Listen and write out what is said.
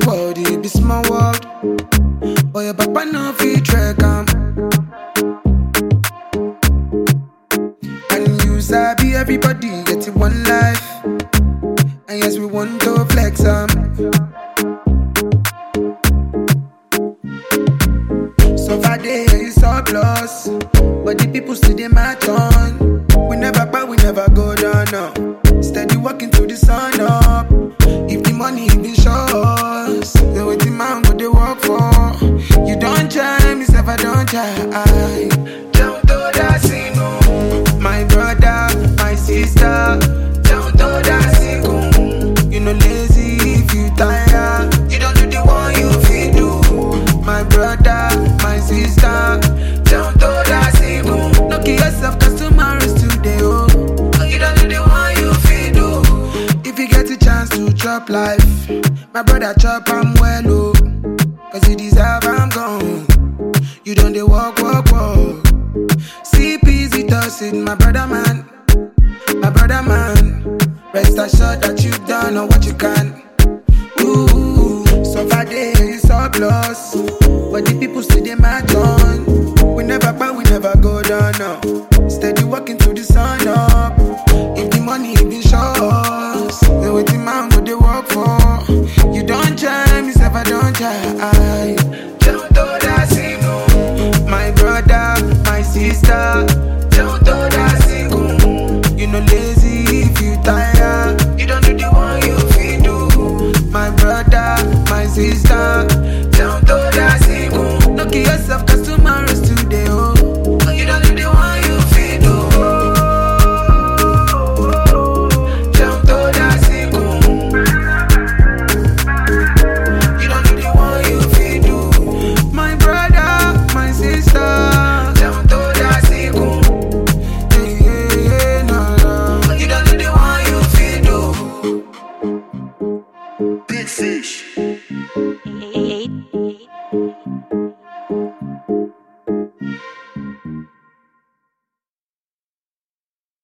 world, it be small world. But your papa no fit track am. And you sabi everybody get it one life. And yes, we want to flex am. So far day is surplus, but the people still they match on. We never buy, we never go down now. Steady walking to the sun up. If the money been shows, then what the man go they work for? You don't try, me self I don't try. Down to that scene, my brother, my sister. Down to that scene, you know lazy if you tired. You don't do the one you feel do. My brother, my sister. Down to that scene, no kill yourself 'cause tomorrow is today. Oh, you don't do the one you feel do. If you get a chance to chop life, my brother chop I'm well, oh. 'Cause you deserve I'm gone. You don't they walk. See peasy toss it, my brother man. My brother man. Rest assured that you've done all what you can. Ooh, so far day is surplus,